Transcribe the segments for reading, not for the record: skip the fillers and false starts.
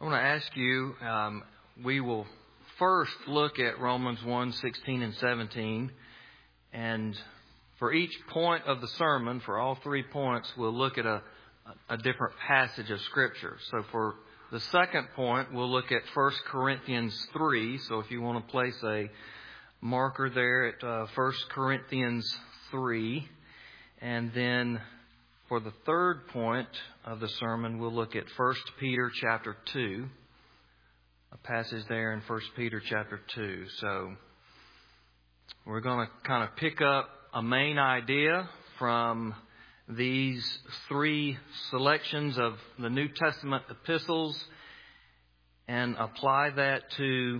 want to ask you, we will first look at Romans 1:16 and 17. And for each point of the sermon, for all 3 points, we'll look at a different passage of Scripture. So for the second point, we'll look at 1 Corinthians 3. So if you want to place a marker there at 1 Corinthians 3. And then for the third point of the sermon, we'll look at 1 Peter chapter 2. A passage there in 1 Peter chapter 2. So we're going to kind of pick up a main idea from these 3 selections of the New Testament epistles and apply that to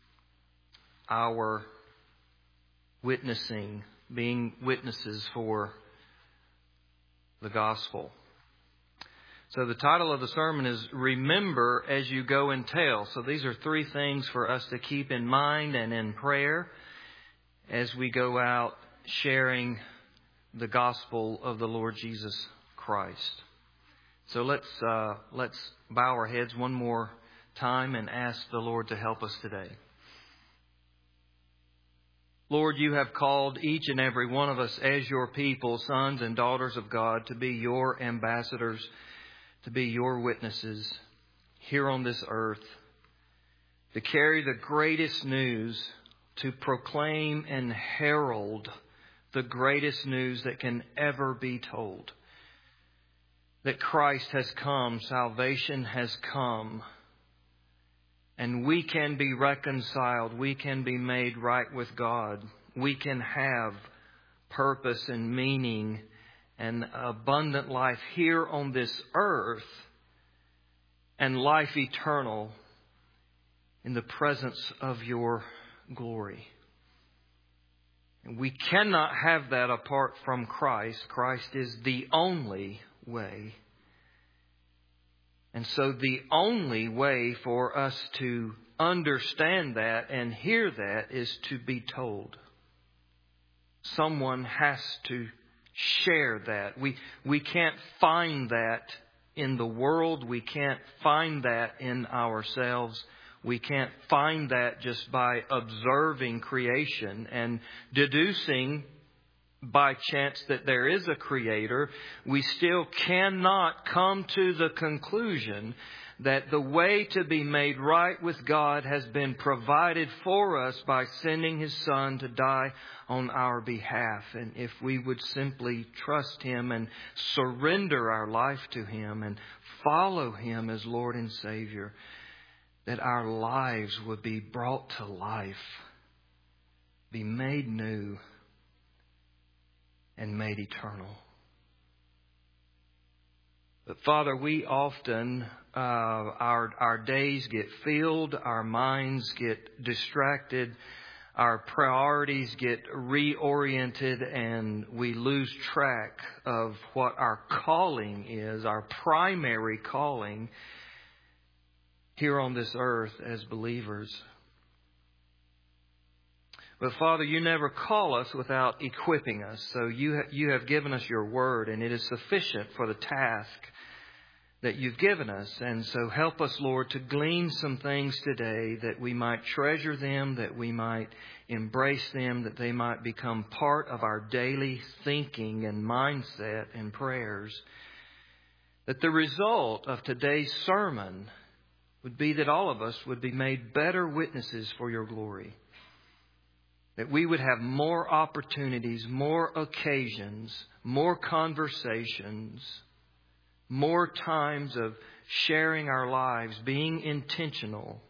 our witnessing, being witnesses for the gospel. So the title of the sermon is Remember as You Go and Tell. So these are 3 things for us to keep in mind and in prayer as we go out sharing the gospel of the Lord Jesus Christ. So let's bow our heads one more time and ask the Lord to help us today. Lord, you have called each and every one of us as your people, sons and daughters of God, to be your ambassadors, to be your witnesses here on this earth, to carry the greatest news, to proclaim and herald the greatest news that can ever be told. That Christ has come, salvation has come, and we can be reconciled, we can be made right with God, we can have purpose and meaning and abundant life here on this earth and life eternal in the presence of your glory. We cannot have that apart from Christ. Christ is the only way. And so the only way for us to understand that and hear that is to be told. Someone has to share that. We can't find that in the world. We can't find that in ourselves. We can't find that just by observing creation and deducing by chance that there is a creator. We still cannot come to the conclusion that the way to be made right with God has been provided for us by sending His Son to die on our behalf. And if we would simply trust Him and surrender our life to Him and follow Him as Lord and Savior, that our lives would be brought to life, be made new, and made eternal. But Father, we often, our days get filled, our minds get distracted, our priorities get reoriented, and we lose track of what our calling is, our primary calling here on this earth as believers. But Father, you never call us without equipping us. So you have given us your word, and it is sufficient for the task that you've given us. And so help us, Lord, to glean some things today that we might treasure them, that we might embrace them, that they might become part of our daily thinking and mindset and prayers. That the result of today's sermon would be that all of us would be made better witnesses for your glory. That we would have more opportunities, more occasions, more conversations, more times of sharing our lives, being intentional,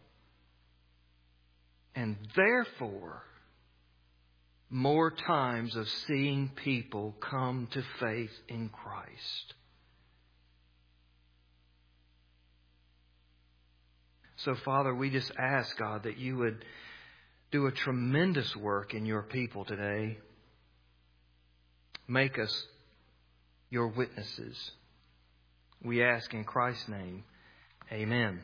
and therefore more times of seeing people come to faith in Christ. So, Father, we just ask, God, that you would do a tremendous work in your people today. Make us your witnesses. We ask in Christ's name. Amen.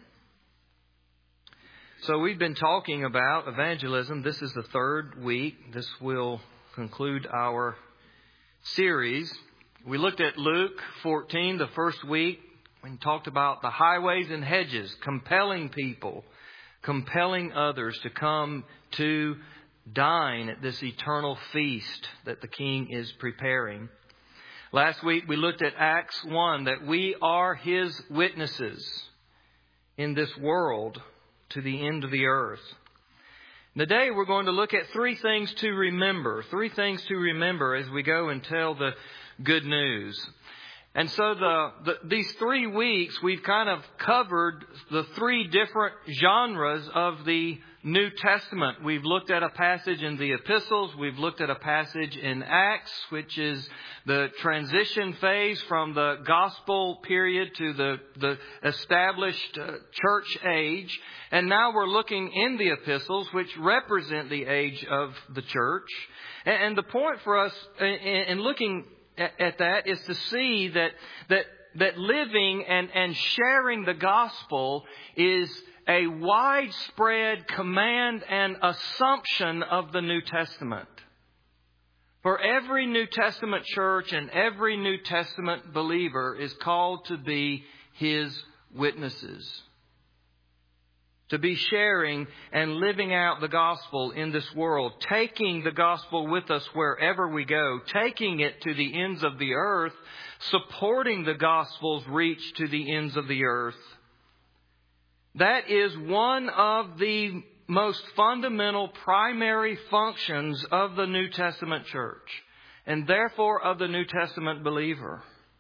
So we've been talking about evangelism. This is the 3rd week. This will conclude our series. We looked at Luke 14 the first week, We talked about the highways and hedges, compelling people, compelling others to come to dine at this eternal feast that the King is preparing. Last week we looked at Acts 1, that we are His witnesses in this world to the end of the earth. Today we're going to look at three things to remember as we go and tell the good news. And so these 3 weeks we've kind of covered the 3 different genres of the New Testament. We've looked at a passage in the epistles. We've looked at a passage in Acts, which is the transition phase from the gospel period to the established church age. And now we're looking in the epistles, which represent the age of the church. And the point for us in looking at that is to see that living and sharing the gospel is a widespread command and assumption of the New Testament. For every New Testament church and every New Testament believer is called to be His witnesses. To be sharing and living out the gospel in this world, taking the gospel with us wherever we go, taking it to the ends of the earth, supporting the gospel's reach to the ends of the earth. That is one of the most fundamental primary functions of the New Testament church, and therefore of the New Testament believer.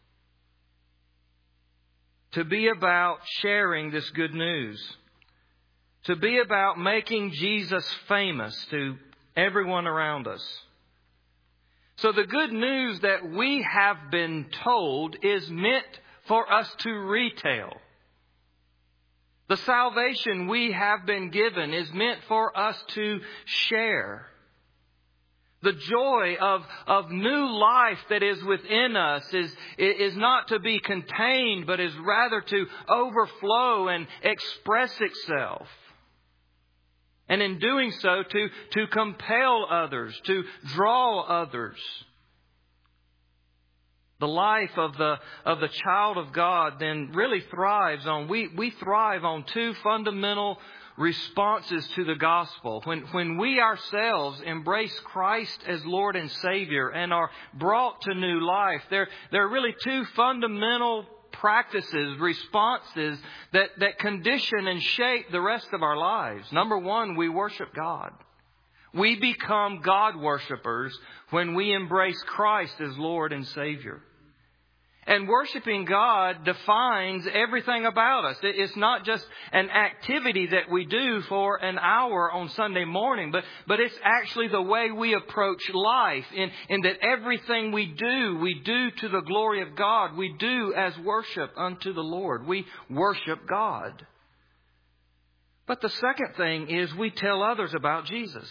To be about sharing this good news. To be about making Jesus famous to everyone around us. So the good news that we have been told is meant for us to retell. The salvation we have been given is meant for us to share. The joy of new life that is within us is not to be contained, but is rather to overflow and express itself. And in doing so, to compel others, to draw others. The life of the child of God then really thrives on, we thrive on 2 fundamental responses to the gospel. When we ourselves embrace Christ as Lord and Savior and are brought to new life, there are really 2 fundamental practices, responses that condition and shape the rest of our lives. Number 1, we worship God. We become God worshipers when we embrace Christ as Lord and Savior. And worshiping God defines everything about us. It's not just an activity that we do for an hour on Sunday morning, but it's actually the way we approach life in that everything we do to the glory of God. We do as worship unto the Lord. We worship God. But the second thing is we tell others about Jesus.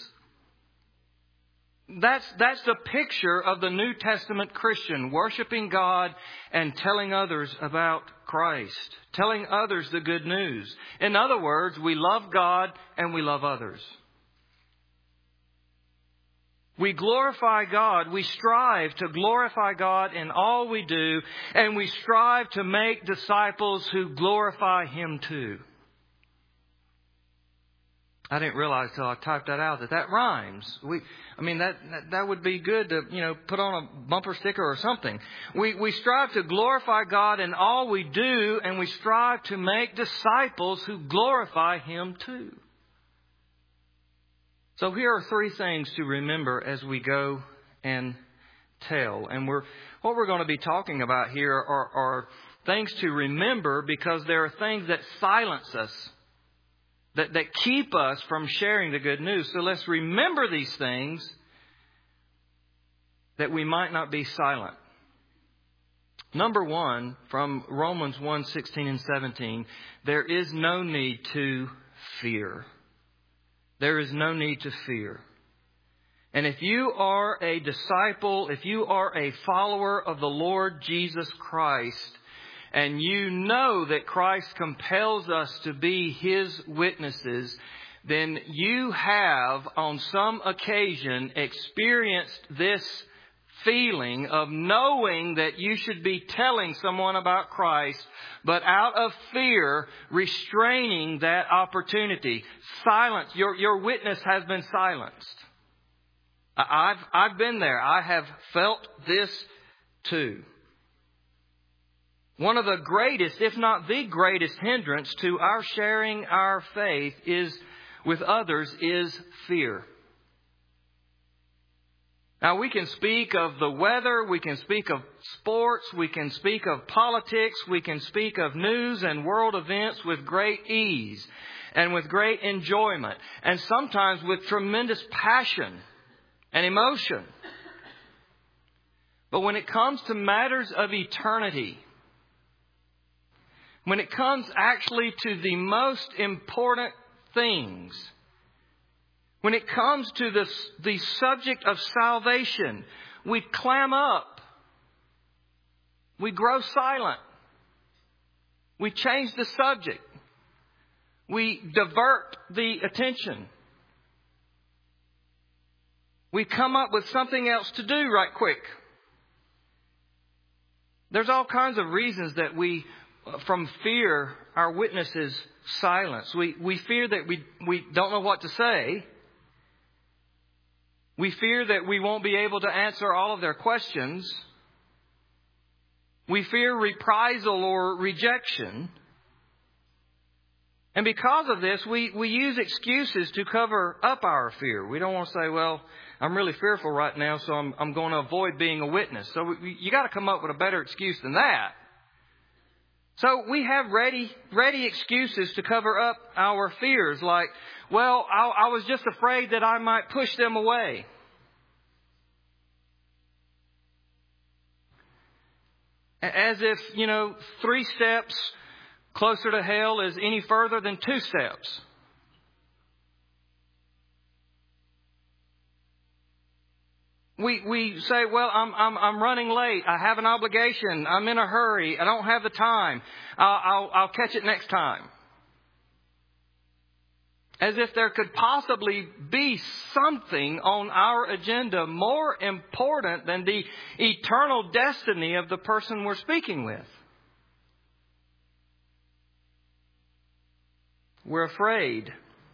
That's the picture of the New Testament Christian, worshiping God and telling others about Christ, telling others the good news. In other words, we love God and we love others. We glorify God. We strive to glorify God in all we do, and we strive to make disciples who glorify Him too. I didn't realize till I typed that out that rhymes. That would be good to, put on a bumper sticker or something. We strive to glorify God in all we do, and we strive to make disciples who glorify Him too. So here are 3 things to remember as we go and tell. And what we're going to be talking about here are things to remember, because there are things that silence us, that keep us from sharing the good news. So let's remember these things that we might not be silent. Number 1, from Romans 1:16 and 17, there is no need to fear. There is no need to fear. And if you are a disciple, if you are a follower of the Lord Jesus Christ, and you know that Christ compels us to be His witnesses, then you have on some occasion experienced this feeling of knowing that you should be telling someone about Christ, but out of fear, restraining that opportunity. Silence. Your witness has been silenced. I've been there. I have felt this too. One of the greatest, if not the greatest hindrance to our sharing our faith with others is fear. Now, we can speak of the weather, we can speak of sports, we can speak of politics, we can speak of news and world events with great ease and with great enjoyment, and sometimes with tremendous passion and emotion. But when it comes to matters of eternity, when it comes actually to the most important things, when it comes to the subject of salvation, we clam up. We grow silent. We change the subject. We divert the attention. We come up with something else to do right quick. There's all kinds of reasons that we, from fear, our witness is silenced. We fear that we don't know what to say. We fear that we won't be able to answer all of their questions. We fear reprisal or rejection. And because of this, we use excuses to cover up our fear. We don't want to say, well, I'm really fearful right now, so I'm going to avoid being a witness. So you got to come up with a better excuse than that. So we have ready excuses to cover up our fears, like, well, I was just afraid that I might push them away. As if, 3 steps closer to hell is any further than 2 steps. We say, well, I'm running late. I have an obligation. I'm in a hurry. I don't have the time. I'll catch it next time. As if there could possibly be something on our agenda more important than the eternal destiny of the person we're speaking with. We're afraid.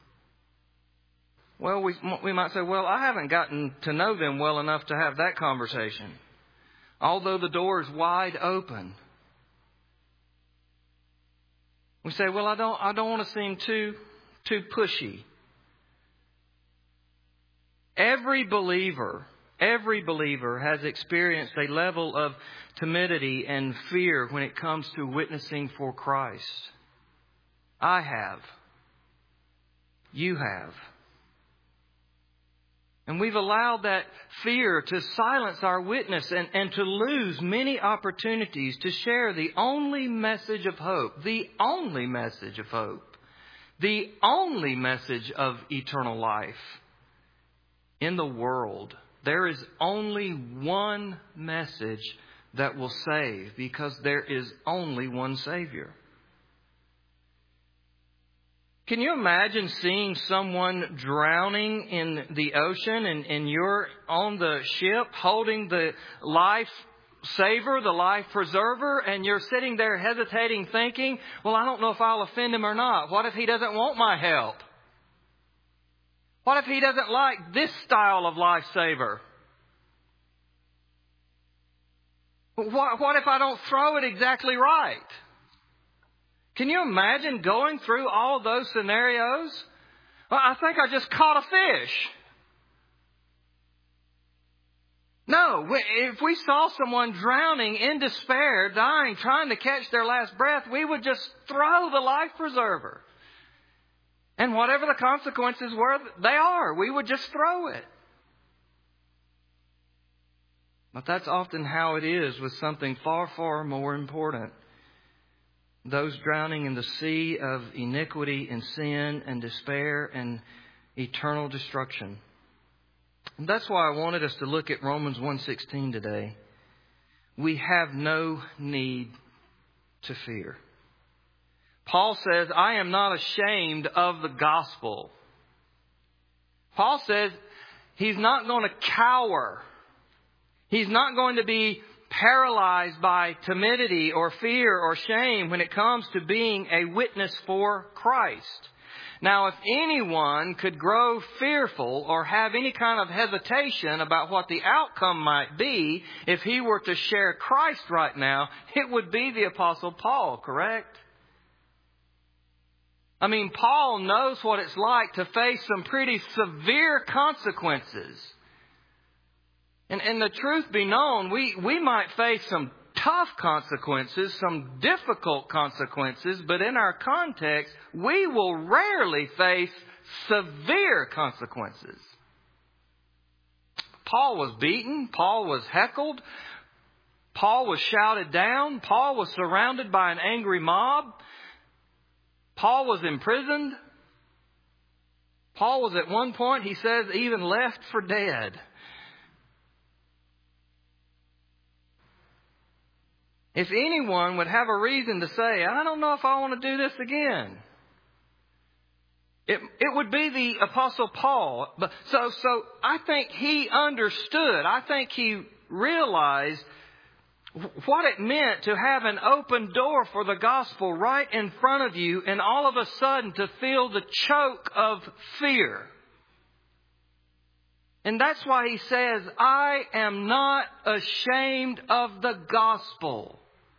Well, we might say, well, I haven't gotten to know them well enough to have that conversation, although the door is wide open. We say, well, I don't want to seem too pushy. Every believer has experienced a level of timidity and fear when it comes to witnessing for Christ. I have. You have. And we've allowed that fear to silence our witness and to lose many opportunities to share the only message of hope, the only message of hope. The only message of eternal life in the world. There is only one message that will save, because there is only one Savior. Can you imagine seeing someone drowning in the ocean and you're on the ship holding the life saver, the life preserver, and you're sitting there hesitating, thinking, well, I don't know if I'll offend him or not. What if he doesn't want my help? What if he doesn't like this style of lifesaver? What if I don't throw it exactly right? Can you imagine going through all of those scenarios? Well, I think I just caught a fish. No, if we saw someone drowning in despair, dying, trying to catch their last breath, we would just throw the life preserver. And whatever the consequences were, they are. We would just throw it. But that's often how it is with something far, far more important. Those drowning in the sea of iniquity and sin and despair and eternal destruction. And that's why I wanted us to look at Romans 1:16 today. We have no need to fear. Paul says, I am not ashamed of the gospel. Paul says he's not going to cower. He's not going to be paralyzed by timidity or fear or shame when it comes to being a witness for Christ. Now, if anyone could grow fearful or have any kind of hesitation about what the outcome might be if he were to share Christ right now, it would be the Apostle Paul, correct? I mean, Paul knows what it's like to face some pretty severe consequences. And the truth be known, we might face some tough consequences, some difficult consequences, but in our context, we will rarely face severe consequences. Paul was beaten. Paul was heckled. Paul was shouted down. Paul was surrounded by an angry mob. Paul was imprisoned. Paul was at one point, he says, even left for dead. If anyone would have a reason to say, I don't know if I want to do this again, it would be the Apostle Paul. But so I think he understood. I think he realized what it meant to have an open door for the gospel right in front of you and all of a sudden to feel the choke of fear. And that's why he says, I am not ashamed of the gospel.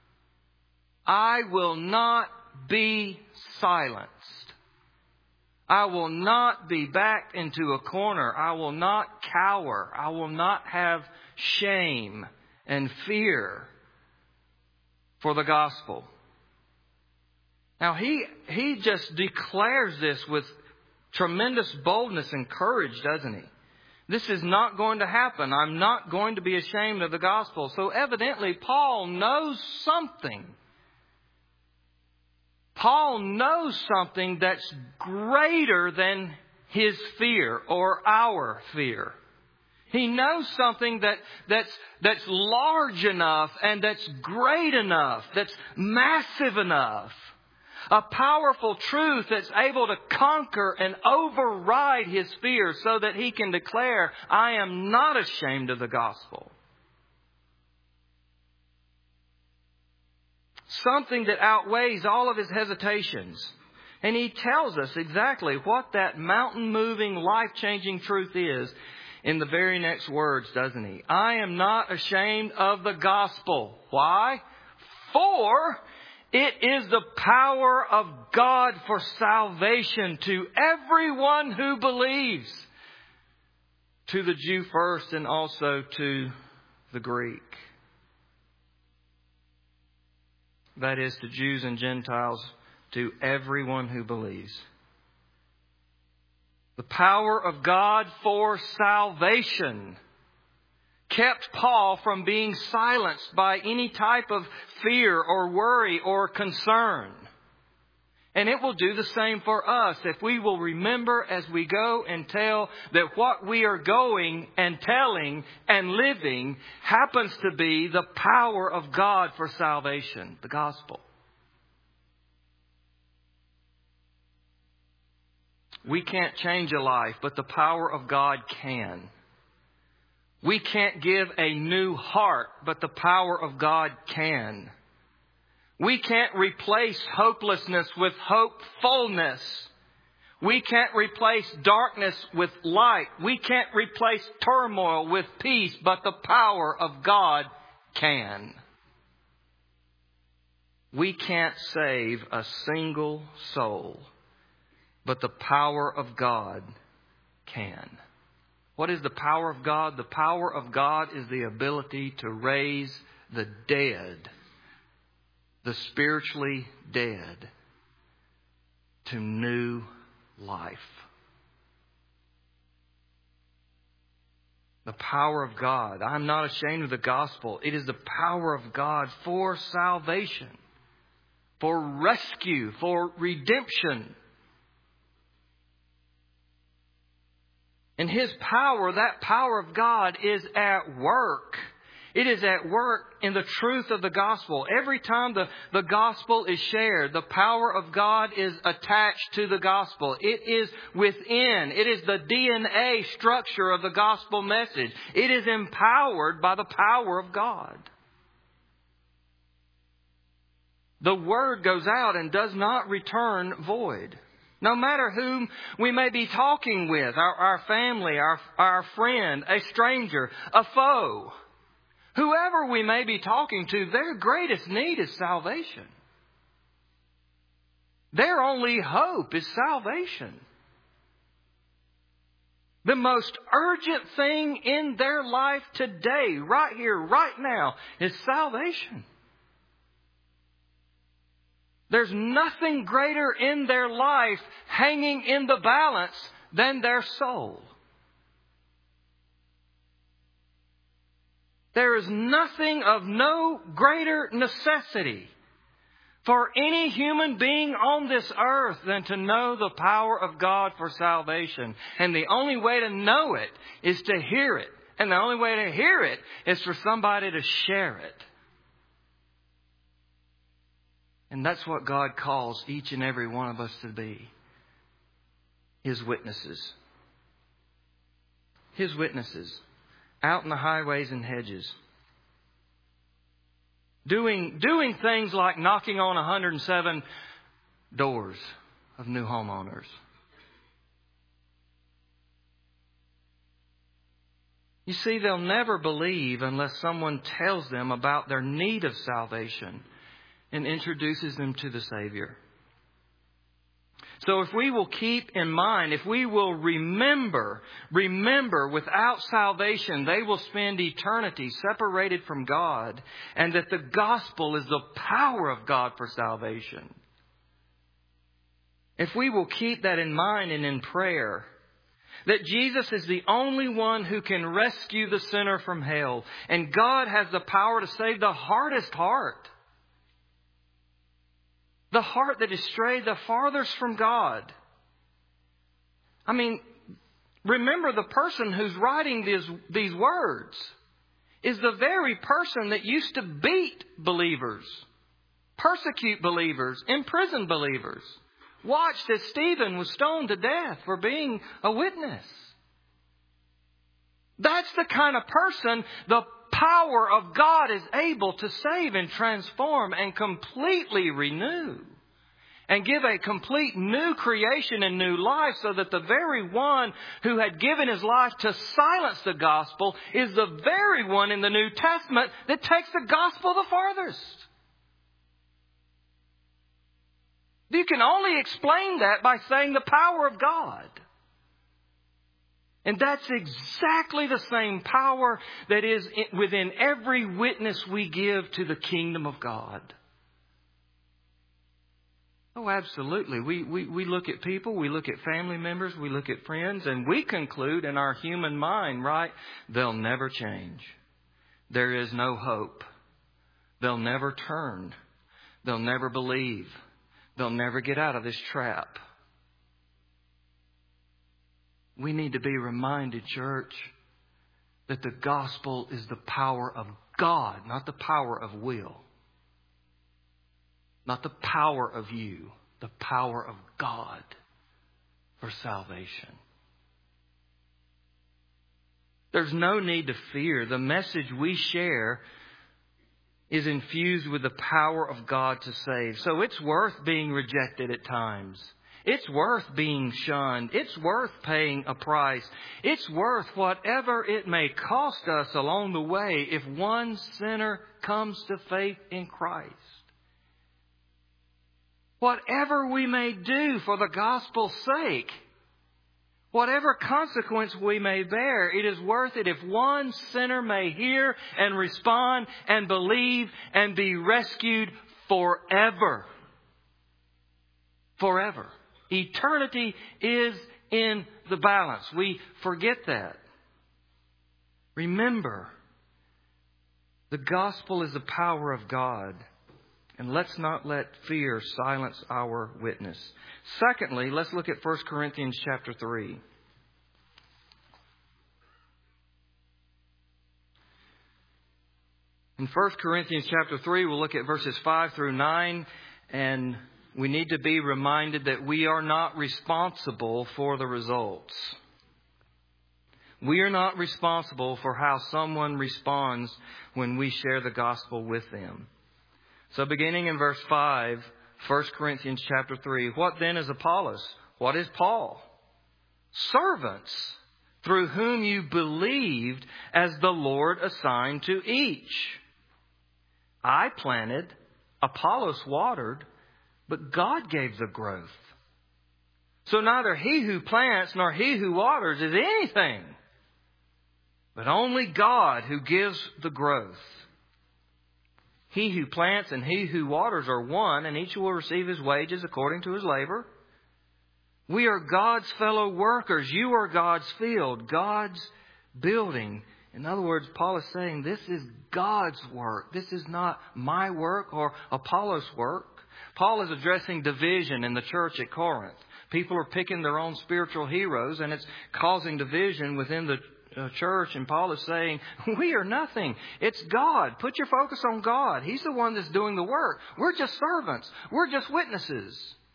I will not be silenced. I will not be backed into a corner. I will not cower. I will not have shame and fear for the gospel. Now, he just declares this with tremendous boldness and courage, doesn't he? This is not going to happen. I'm not going to be ashamed of the gospel. So evidently, Paul knows something. Paul knows something that's greater than his fear or our fear. He knows something that's large enough and that's great enough, that's massive enough. A powerful truth that's able to conquer and override his fear so that he can declare, I am not ashamed of the gospel. Something that outweighs all of his hesitations. And he tells us exactly what that mountain-moving, life-changing truth is in the very next words, doesn't he? I am not ashamed of the gospel. Why? For it is the power of God for salvation to everyone who believes. To the Jew first and also to the Greek. That is, to Jews and Gentiles, to everyone who believes. The power of God for salvation kept Paul from being silenced by any type of fear or worry or concern. And it will do the same for us if we will remember as we go and tell that what we are going and telling and living happens to be the power of God for salvation, the gospel. We can't change a life, but the power of God can. We can't give a new heart, but the power of God can. We can't replace hopelessness with hopefulness. We can't replace darkness with light. We can't replace turmoil with peace, but the power of God can. We can't save a single soul, but the power of God can. What is the power of God? The power of God is the ability to raise the dead, the spiritually dead, to new life. The power of God. I'm not ashamed of the gospel. It is the power of God for salvation, for rescue, for redemption. And His power, that power of God, is at work It is at work in the truth of the gospel. Every time the gospel is shared, the power of God is attached to the gospel. It is within. It is the DNA structure of the gospel message. It is empowered by the power of God. The word goes out and does not return void. No matter whom we may be talking with, our family, our friend, a stranger, a foe, whoever we may be talking to, their greatest need is salvation. Their only hope is salvation. The most urgent thing in their life today, right here, right now, is salvation. There's nothing greater in their life hanging in the balance than their soul. There is nothing of no greater necessity for any human being on this earth than to know the power of God for salvation. And the only way to know it is to hear it. And the only way to hear it is for somebody to share it. And that's what God calls each and every one of us to be. His witnesses. His witnesses. Out in the highways and hedges. Doing things like knocking on 107 doors of new homeowners. You see, they'll never believe unless someone tells them about their need of salvation and introduces them to the Savior. So if we will keep in mind, if we will remember, without salvation, they will spend eternity separated from God, and that the gospel is the power of God for salvation. If we will keep that in mind and in prayer, that Jesus is the only one who can rescue the sinner from hell, and God has the power to save the hardest heart. The heart that is strayed the farthest from God. I mean, remember the person who's writing these words is the very person that used to beat believers, persecute believers, imprison believers. Watched as Stephen was stoned to death for being a witness. That's the kind of person the power of God is able to save and transform and completely renew and give a complete new creation and new life, so that the very one who had given his life to silence the gospel is the very one in the New Testament that takes the gospel the farthest. You can only explain that by saying the power of God. And that's exactly the same power that is within every witness we give to the kingdom of God. Oh, absolutely. We look at people, we look at family members, we look at friends, and we conclude in our human mind, right, they'll never change. There is no hope. They'll never turn. They'll never believe. They'll never get out of this trap. We need to be reminded, church, that the gospel is the power of God, not the power of will. Not the power of you, the power of God for salvation. There's no need to fear. The message we share is infused with the power of God to save. So it's worth being rejected at times. It's worth being shunned. It's worth paying a price. It's worth whatever it may cost us along the way if one sinner comes to faith in Christ. Whatever we may do for the gospel's sake, whatever consequence we may bear, it is worth it if one sinner may hear and respond and believe and be rescued forever. Forever. Eternity is in the balance. We forget that. Remember, the gospel is the power of God. And let's not let fear silence our witness. Secondly, let's look at 1 Corinthians chapter 3. In 1 Corinthians chapter 3, we'll look at verses 5 through 9, and we need to be reminded that we are not responsible for the results. We are not responsible for how someone responds when we share the gospel with them. So beginning in verse 5, 1 Corinthians chapter 3, what then is Apollos? What is Paul? Servants through whom you believed as the Lord assigned to each. I planted, Apollos watered, but God gave the growth. So neither he who plants nor he who waters is anything, but only God who gives the growth. He who plants and he who waters are one, and each will receive his wages according to his labor. We are God's fellow workers. You are God's field, God's building. In other words, Paul is saying this is God's work. This is not my work or Apollos' work. Paul is addressing division in the church at Corinth. People are picking their own spiritual heroes, and it's causing division within the church. And Paul is saying, we are nothing. It's God. Put your focus on God. He's the one that's doing the work. We're just servants. We're just witnesses.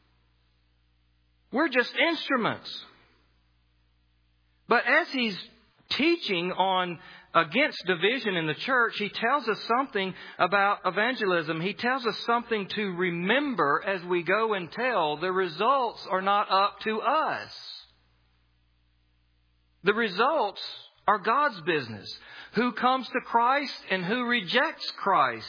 We're just instruments. But as he's teaching on against division in the church, he tells us something about evangelism. He tells us something to remember as we go and tell. The results are not up to us. The results are God's business. Who comes to Christ and who rejects Christ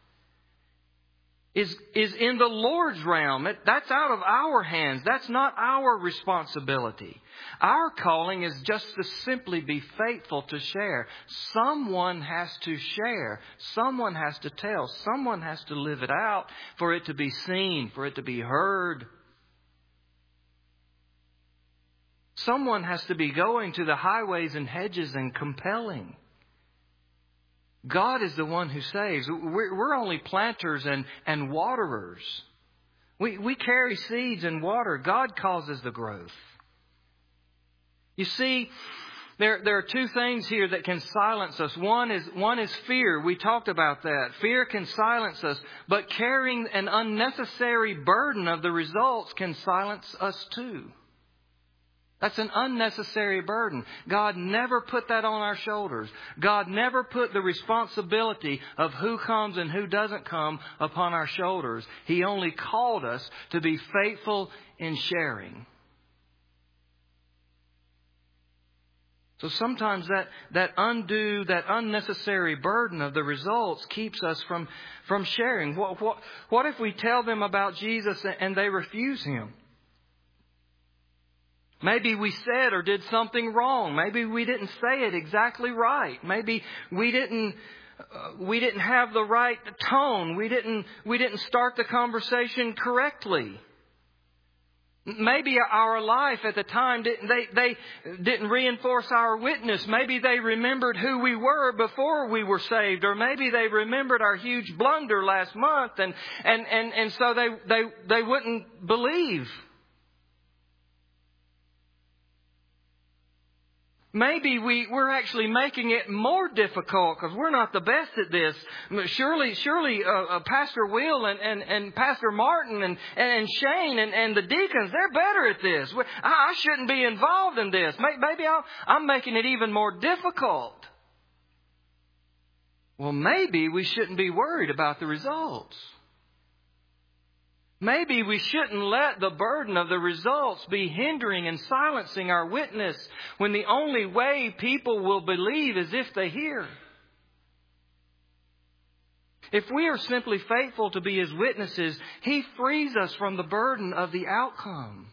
is in the Lord's realm. That's out of our hands. That's not our responsibility. Our calling is just to simply be faithful to share. Someone has to share. Someone has to tell. Someone has to live it out for it to be seen, for it to be heard. Someone has to be going to the highways and hedges and compelling. God is the one who saves. We're only planters and waterers. We carry seeds and water. God causes the growth. You see, there are two things here that can silence us. One is fear. We talked about that. Fear can silence us, but carrying an unnecessary burden of the results can silence us too. That's an unnecessary burden. God never put that on our shoulders. God never put the responsibility of who comes and who doesn't come upon our shoulders. He only called us to be faithful in sharing. So sometimes that unnecessary burden of the results keeps us from sharing. What if we tell them about Jesus and they refuse Him? Maybe we said or did something wrong. Maybe we didn't say it exactly right. Maybe we didn't have the right tone. We didn't start the conversation correctly. Maybe our life at the time they didn't reinforce our witness. Maybe they remembered who we were before we were saved, or maybe they remembered our huge blunder last month, and so they wouldn't believe. Maybe we're actually making it more difficult because we're not the best at this. Surely, Pastor Will and Pastor Martin and Shane and the deacons, they're better at this. I shouldn't be involved in this. Maybe I'm making it even more difficult. Well, maybe we shouldn't be worried about the results. Maybe we shouldn't let the burden of the results be hindering and silencing our witness when the only way people will believe is if they hear. If we are simply faithful to be His witnesses, He frees us from the burden of the outcome.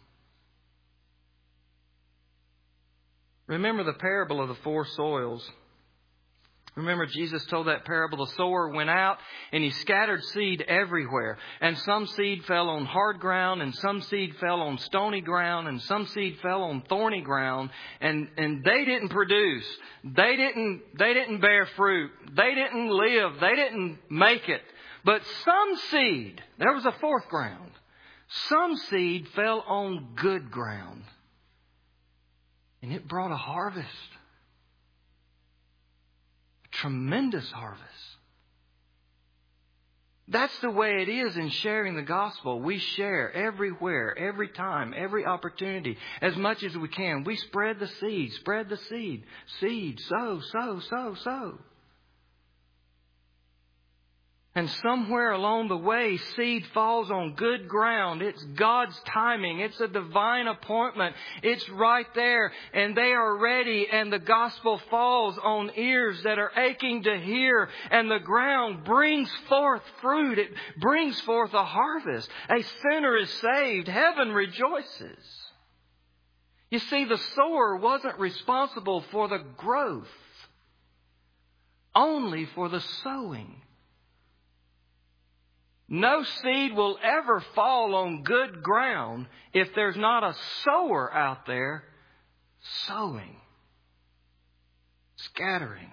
Remember the parable of the 4 soils. Remember, Jesus told that parable. The sower went out and he scattered seed everywhere. And some seed fell on hard ground, and some seed fell on stony ground, and some seed fell on thorny ground. And they didn't produce. They didn't bear fruit. They didn't live. They didn't make it. But some seed, there was a 4th ground. Some seed fell on good ground. And it brought a harvest. Tremendous harvest. That's the way it is in sharing the gospel. We share everywhere, every time, every opportunity, as much as we can. We spread the seed, spread the seed. Seed, sow, sow, sow, sow. And somewhere along the way, seed falls on good ground. It's God's timing. It's a divine appointment. It's right there. And they are ready. And the gospel falls on ears that are aching to hear. And the ground brings forth fruit. It brings forth a harvest. A sinner is saved. Heaven rejoices. You see, the sower wasn't responsible for the growth, only for the sowing. No seed will ever fall on good ground if there's not a sower out there sowing, scattering.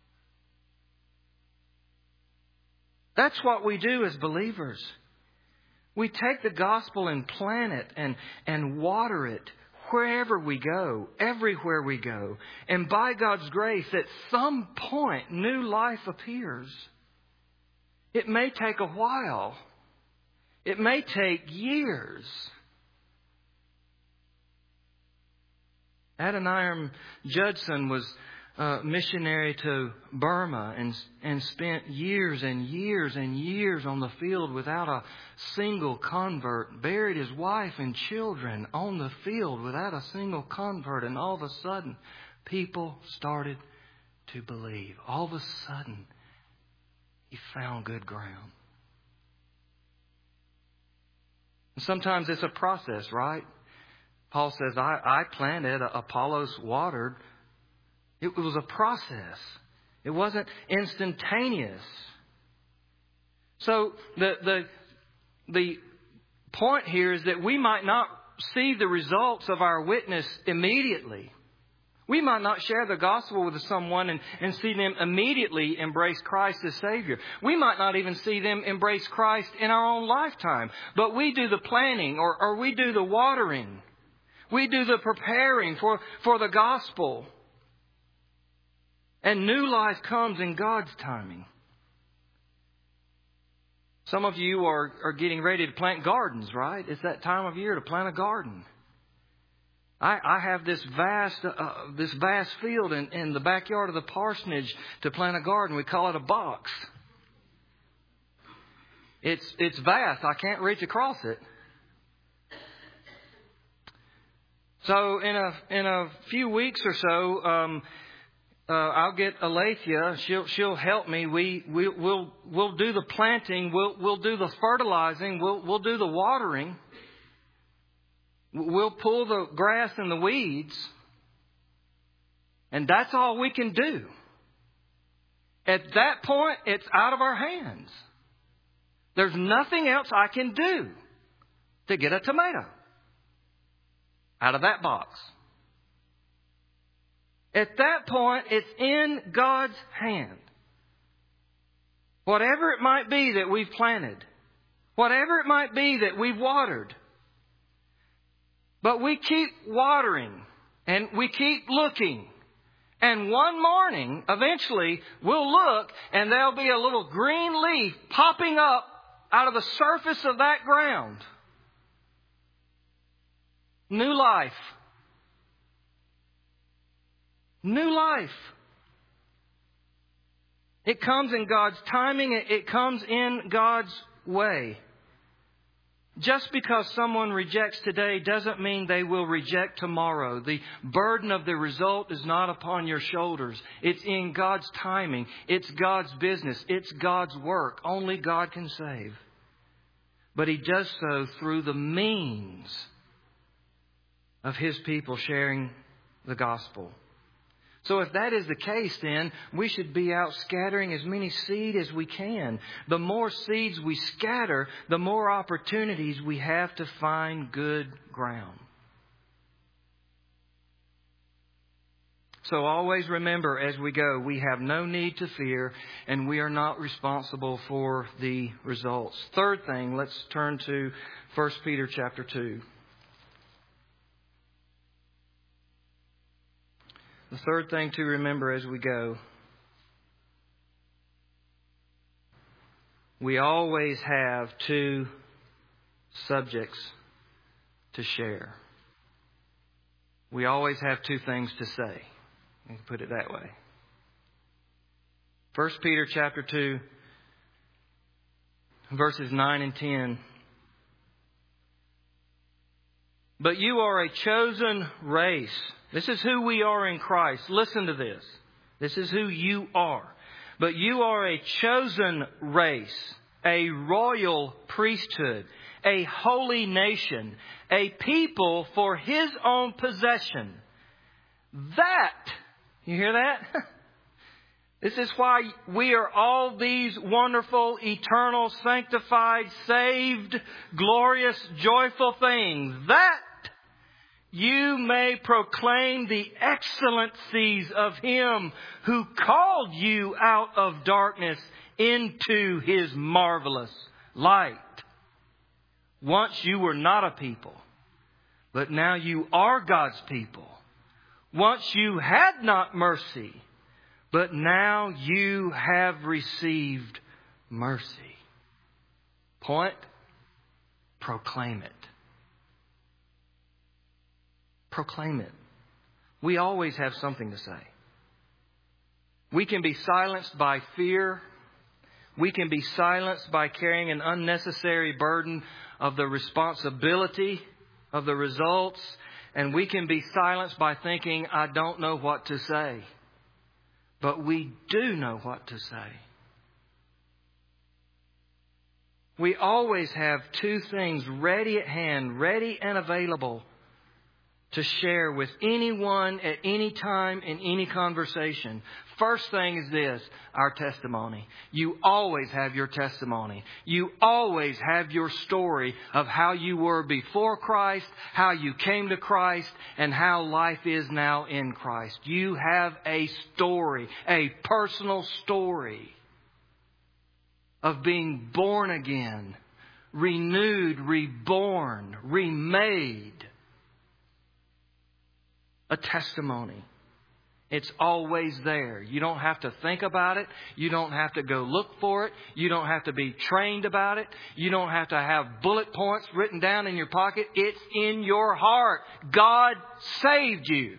That's what we do as believers. We take the gospel and plant it and water it wherever we go, everywhere we go. And by God's grace, at some point, new life appears. It may take a while. It may take years. Adoniram Judson was a missionary to Burma and spent years and years and years on the field without a single convert. Buried his wife and children on the field without a single convert. And all of a sudden, people started to believe. All of a sudden, he found good ground. And sometimes it's a process, right? Paul says, I planted, Apollos watered. It was a process. It wasn't instantaneous. So the point here is that we might not see the results of our witness immediately. We might not share the gospel with someone and see them immediately embrace Christ as Savior. We might not even see them embrace Christ in our own lifetime. But we do the planting or we do the watering. We do the preparing for the gospel. And new life comes in God's timing. Some of you are getting ready to plant gardens, right? It's that time of year to plant a garden. I have this vast field in the backyard of the parsonage to plant a garden. We call it a box. It's vast. I can't reach across it. So in a few weeks or so, I'll get Alethea. She'll help me. We'll do the planting. We'll do the fertilizing. We'll do the watering. We'll pull the grass and the weeds. And that's all we can do. At that point, it's out of our hands. There's nothing else I can do to get a tomato out of that box. At that point, it's in God's hand. Whatever it might be that we've planted, whatever it might be that we've watered, but we keep watering and we keep looking. And one morning, eventually, we'll look and there'll be a little green leaf popping up out of the surface of that ground. New life. New life. It comes in God's timing. It comes in God's way. Just because someone rejects today doesn't mean they will reject tomorrow. The burden of the result is not upon your shoulders. It's in God's timing. It's God's business. It's God's work. Only God can save. But He does so through the means of His people sharing the gospel. So if that is the case, then we should be out scattering as many seed as we can. The more seeds we scatter, the more opportunities we have to find good ground. So always remember as we go, we have no need to fear and we are not responsible for the results. Third thing, let's turn to 1 Peter chapter 2. The third thing to remember as we go. we always have two subjects to share. We always have two things to say. You can put it that way. 1 Peter chapter 2, verses 9 and 10. But you are a chosen race. This is who we are in Christ. Listen to this. This is who you are. But you are a chosen race, a royal priesthood, a holy nation, a people for His own possession. That, you hear that? This is why we are all these wonderful, eternal, sanctified, saved, glorious, joyful things. That you may proclaim the excellencies of Him who called you out of darkness into His marvelous light. Once you were not a people, but now you are God's people. Once you had not mercy, but now you have received mercy. Point, proclaim it. Proclaim it. We always have something to say. We can be silenced by fear. We can be silenced by carrying an unnecessary burden of the responsibility of the results. And we can be silenced by thinking, I don't know what to say. But we do know what to say. We always have two things ready at hand, ready and available to share with anyone at any time in any conversation. First thing is this, our testimony. You always have your testimony. You always have your story of how you were before Christ, how you came to Christ, and how life is now in Christ. You have a story, a personal story of being born again, renewed, reborn, remade. A testimony. It's always there. You don't have to think about it. You don't have to go look for it. You don't have to be trained about it. You don't have to have bullet points written down in your pocket. It's in your heart. God saved you.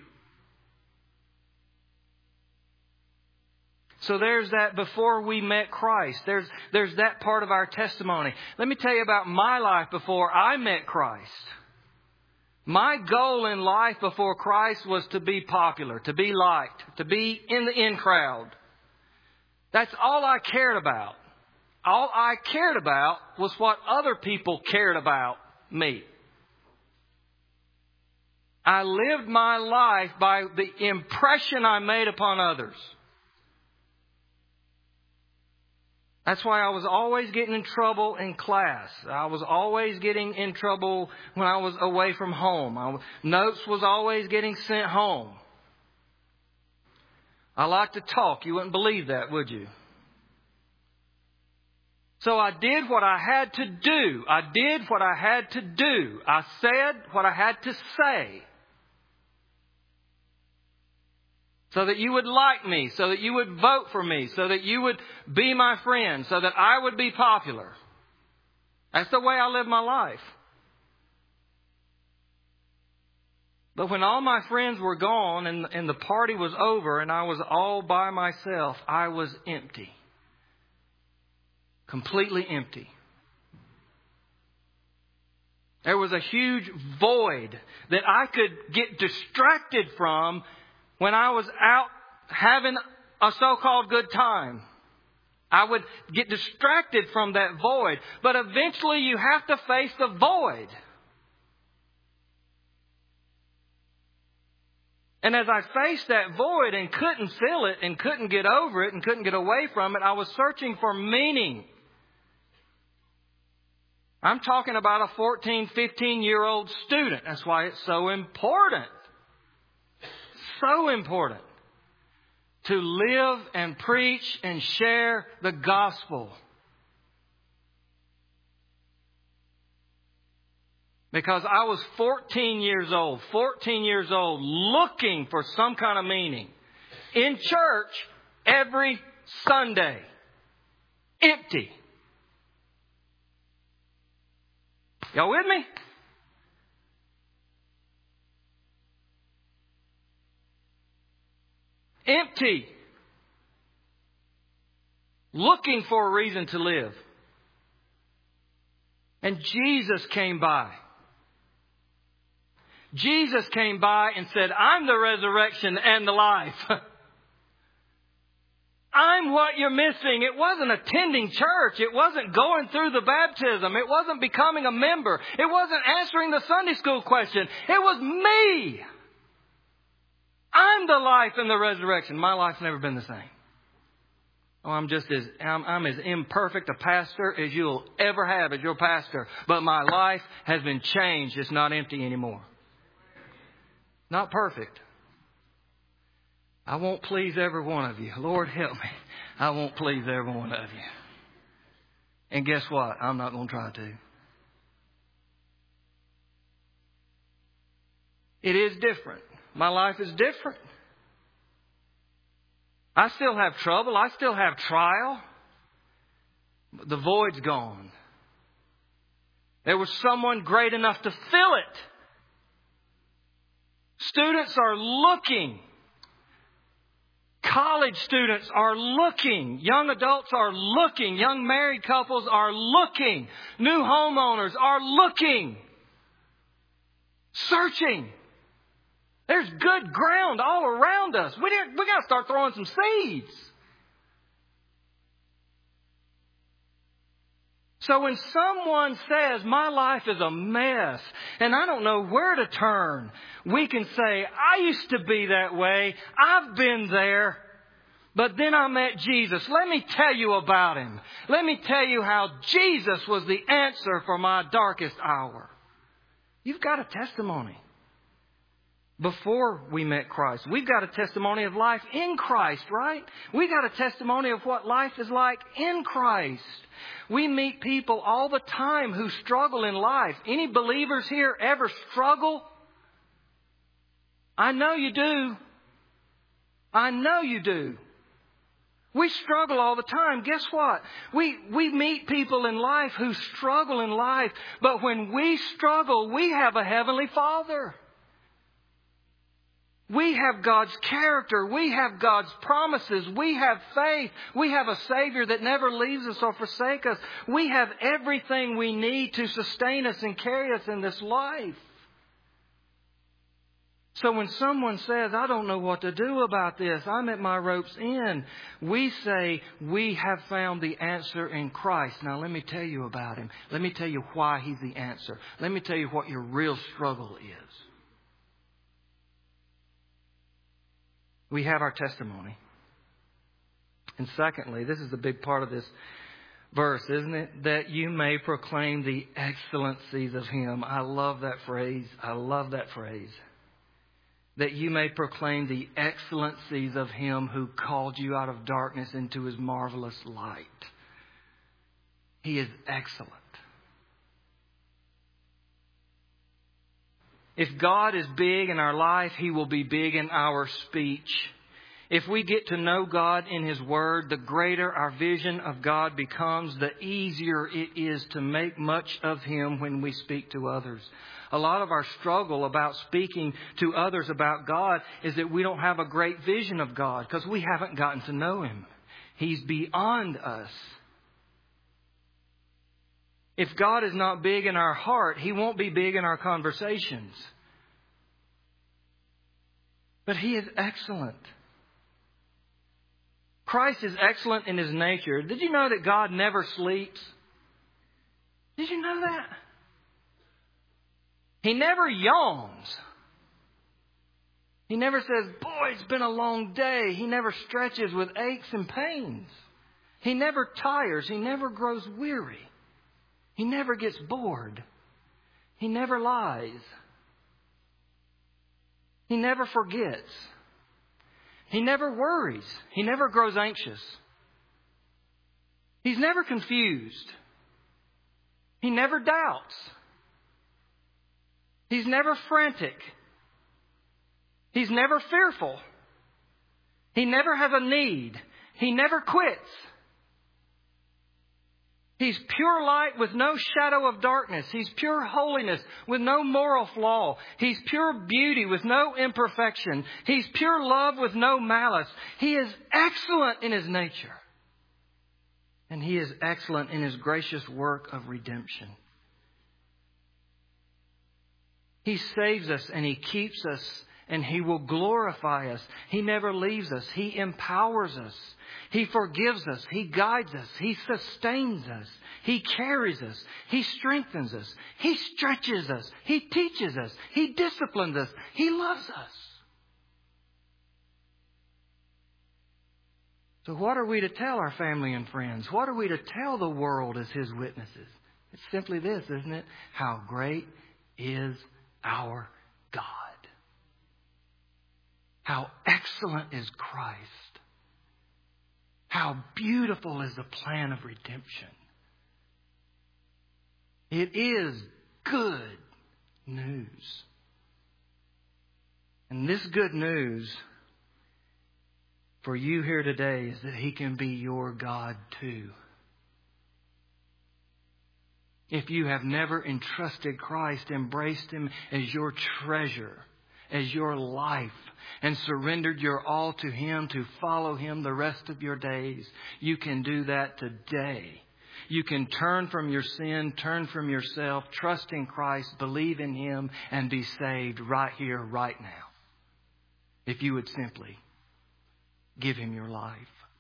So there's that before we met Christ. There's that part of our testimony. Let me tell you about my life before I met Christ. My goal in life before Christ was to be popular, to be liked, to be in the in crowd. That's all I cared about. All I cared about was what other people cared about me. I lived my life by the impression I made upon others. That's why I was always getting in trouble in class. I was always getting in trouble when I was away from home. Notes was always getting sent home. I like to talk. You wouldn't believe that, would you? So I did what I had to do. I did what I had to do. I said what I had to say. So that you would like me, so that you would vote for me, so that you would be my friend, so that I would be popular. That's the way I live my life. But when all my friends were gone and the party was over and I was all by myself, I was empty. Completely empty. There was a huge void that I could get distracted from when I was out having a so-called good time. I would get distracted from that void. But eventually you have to face the void. And as I faced that void and couldn't fill it and couldn't get over it and couldn't get away from it, I was searching for meaning. I'm talking about a 14, 15-year-old student. That's why it's so important. So important to live and preach and share the gospel. Because I was 14 years old looking for some kind of meaning. In church every Sunday. Empty. Y'all with me? Empty. Looking for a reason to live. And Jesus came by. Jesus came by and said, I'm the resurrection and the life. I'm what you're missing. It wasn't attending church. It wasn't going through the baptism. It wasn't becoming a member. It wasn't answering the Sunday school question. It was me. I'm the life and the resurrection. My life's never been the same. Oh, I'm as imperfect a pastor as you'll ever have as your pastor. But my life has been changed. It's not empty anymore. Not perfect. I won't please every one of you. Lord, help me. I won't please every one of you. And guess what? I'm not going to try to. It is different. My life is different. I still have trouble. I still have trial. But the void's gone. There was someone great enough to fill it. Students are looking. College students are looking. Young adults are looking. Young married couples are looking. New homeowners are looking. Searching. There's good ground all around us. We got to start throwing some seeds. So when someone says, my life is a mess and I don't know where to turn, we can say, I used to be that way. I've been there. But then I met Jesus. Let me tell you about Him. Let me tell you how Jesus was the answer for my darkest hour. You've got a testimony. Before we met Christ, we've got a testimony of life in Christ, right? We've got a testimony of what life is like in Christ. We meet people all the time who struggle in life. Any believers here ever struggle? I know you do. I know you do. We struggle all the time. Guess what? We meet people in life who struggle in life. But when we struggle, we have a Heavenly Father. We have God's character. We have God's promises. We have faith. We have a Savior that never leaves us or forsakes us. We have everything we need to sustain us and carry us in this life. So when someone says, I don't know what to do about this, I'm at my rope's end, we say, we have found the answer in Christ. Now let me tell you about Him. Let me tell you why He's the answer. Let me tell you what your real struggle is. We have our testimony. And secondly, this is the big part of this verse, isn't it? That you may proclaim the excellencies of Him. I love that phrase. I love that phrase. That you may proclaim the excellencies of Him who called you out of darkness into His marvelous light. He is excellent. If God is big in our life, He will be big in our speech. If we get to know God in His Word, the greater our vision of God becomes, the easier it is to make much of Him when we speak to others. A lot of our struggle about speaking to others about God is that we don't have a great vision of God because we haven't gotten to know Him. He's beyond us. If God is not big in our heart, He won't be big in our conversations. But He is excellent. Christ is excellent in His nature. Did you know that God never sleeps? Did you know that? He never yawns. He never says, boy, it's been a long day. He never stretches with aches and pains. He never tires. He never grows weary. He never gets bored. He never lies. He never forgets. He never worries. He never grows anxious. He's never confused. He never doubts. He's never frantic. He's never fearful. He never has a need. He never quits. He's pure light with no shadow of darkness. He's pure holiness with no moral flaw. He's pure beauty with no imperfection. He's pure love with no malice. He is excellent in His nature. And He is excellent in His gracious work of redemption. He saves us and He keeps us and He will glorify us. He never leaves us. He empowers us. He forgives us. He guides us. He sustains us. He carries us. He strengthens us. He stretches us. He teaches us. He disciplines us. He loves us. So what are we to tell our family and friends? What are we to tell the world as His witnesses? It's simply this, isn't it? How great is our God. How excellent is Christ. How beautiful is the plan of redemption. It is good news. And this good news for you here today is that He can be your God too. If you have never entrusted Christ, embraced Him as your treasure, as your life, and surrendered your all to Him to follow Him the rest of your days, you can do that today. You can turn from your sin, turn from yourself, trust in Christ, believe in Him, and be saved right here, right now. If you would simply give Him your life.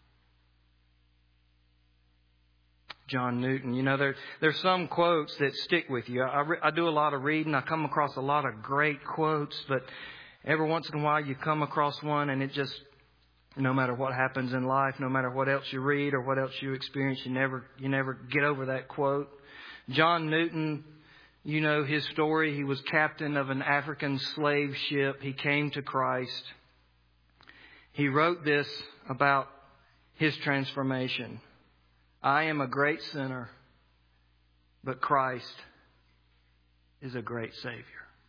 John Newton, there's some quotes that stick with you. I do a lot of reading. I come across a lot of great quotes, but every once in a while you come across one and it just, no matter what happens in life, no matter what else you read or what else you experience, you never get over that quote. John Newton, you know his story. He was captain of an African slave ship. He came to Christ. He wrote this about his transformation. I am a great sinner, but Christ is a great Savior.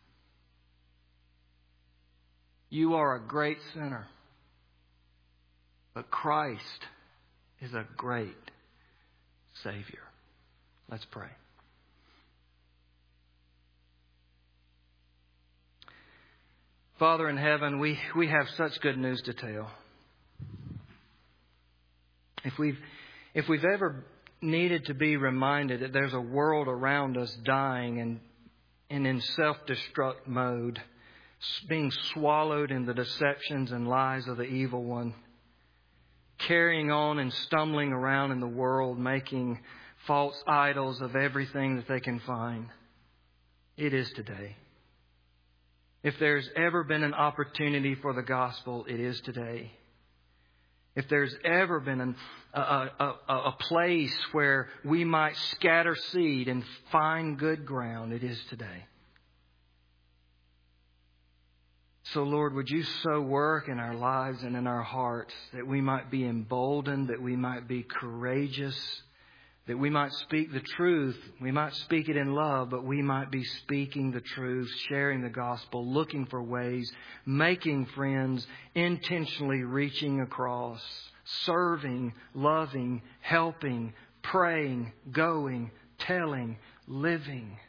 You are a great sinner, but Christ is a great Savior. Let's pray. Father in heaven, we have such good news to tell. If we've ever needed to be reminded that there's a world around us dying and in self-destruct mode, being swallowed in the deceptions and lies of the evil one, carrying on and stumbling around in the world, making false idols of everything that they can find, it is today. If there's ever been an opportunity for the gospel, it is today. If there's ever been a place where we might scatter seed and find good ground, it is today. So, Lord, would You so work in our lives and in our hearts that we might be emboldened, that we might be courageous, that we might speak the truth. We might speak it in love, but we might be speaking the truth, sharing the gospel, looking for ways, making friends, intentionally reaching across, serving, loving, helping, praying, going, telling, living.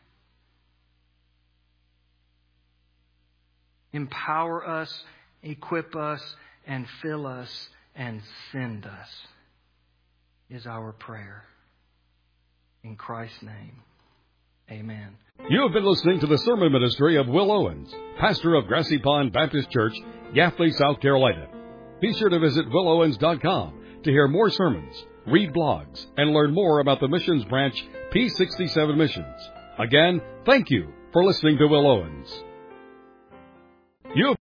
Empower us, equip us, and fill us, and send us is our prayer. In Christ's name, amen. You have been listening to the sermon ministry of Will Owens, pastor of Grassy Pond Baptist Church, Gaffney, South Carolina. Be sure to visit willowens.com to hear more sermons, read blogs, and learn more about the missions branch P67 Missions. Again, thank you for listening to Will Owens. You